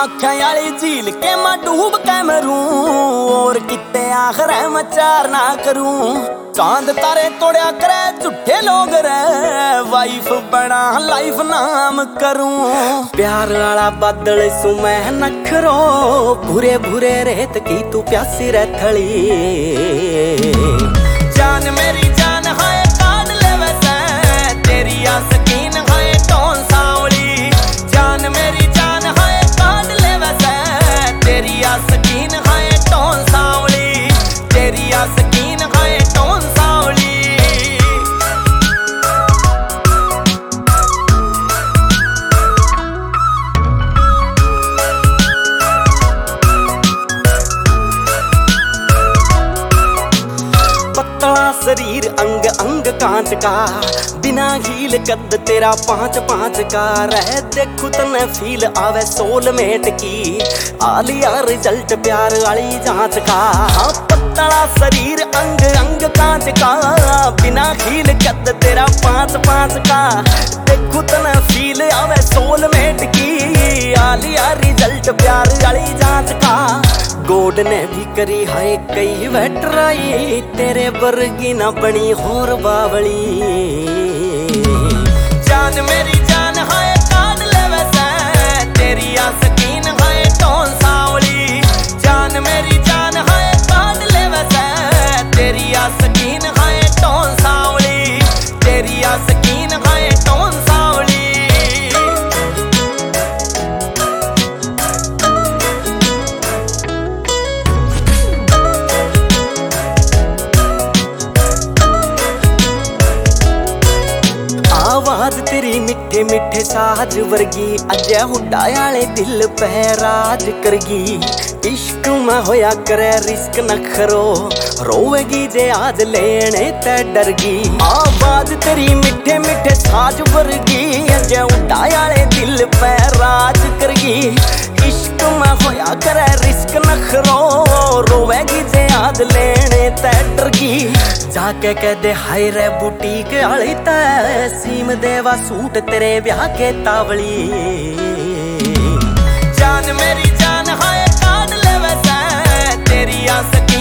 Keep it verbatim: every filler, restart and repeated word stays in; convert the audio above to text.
आँखें वाली झील के मैं डूब के मरूं और कितने आखिर है मैं चार ना करूं। चांद तारे तोड़या करे झूठे लोग रे वाइफ बना लाइफ नाम करूं। प्यार वाला बादल सु मैं नखरो भूरे भूरे रेत की तू प्यासी रथड़ी। जान मेरी जान है काट ले वैसे तेरी आसकीन है टोन सावली। जान मेरी जान है काट ले वैसे तेरी आसकीन है टोन सावली। तेरी आसकीन है टोन सावली। पतला शरीर अंग अंग कांच का बिना हील कद तेरा पांच पांच का रह देखू तने फील आवे सोलमेट की आलिया रिजल्ट प्यार वाली जांच का। हाँ पतला शरीर अंग अंग कांच का बिना हील कद तेरा पांच पांच का देखू तने फील आवे सोलमेट की आलिया रिजल्ट प्यार वाली जांच का। गोड ने भी करी है कई वेटराई तेरे बरगी ना बनी होर बावली। जान मेरी जान है काट ले वैसे तेरी आसकीन है टोन सावली। जान मेरी जान है काट ले वैसे तेरी आसकीन है टोन सावली। तेरी आसकीन है टोन सावली। आवाज तेरी मिठे मिठे साज वर्गी अजय हुड्डा आले दिल पे राज करगी। इश्क में होया करे रिस्क न खरो रोवेगी जे आज लेने ते डरगी। आवाज तेरी मिठे मिठे साज वर्गी अजय हुड्डा आले दिल पे राज करगी। इश्क में होया करे रिस्क न खरो रोवेगी जे आज लेने ते डरगी। जाके कह दे हाय रे बुटीक आली ते सीम देवा सूट तेरे ब्याह के तावली। जान मेरी जान है काट ले वैसे तेरी आस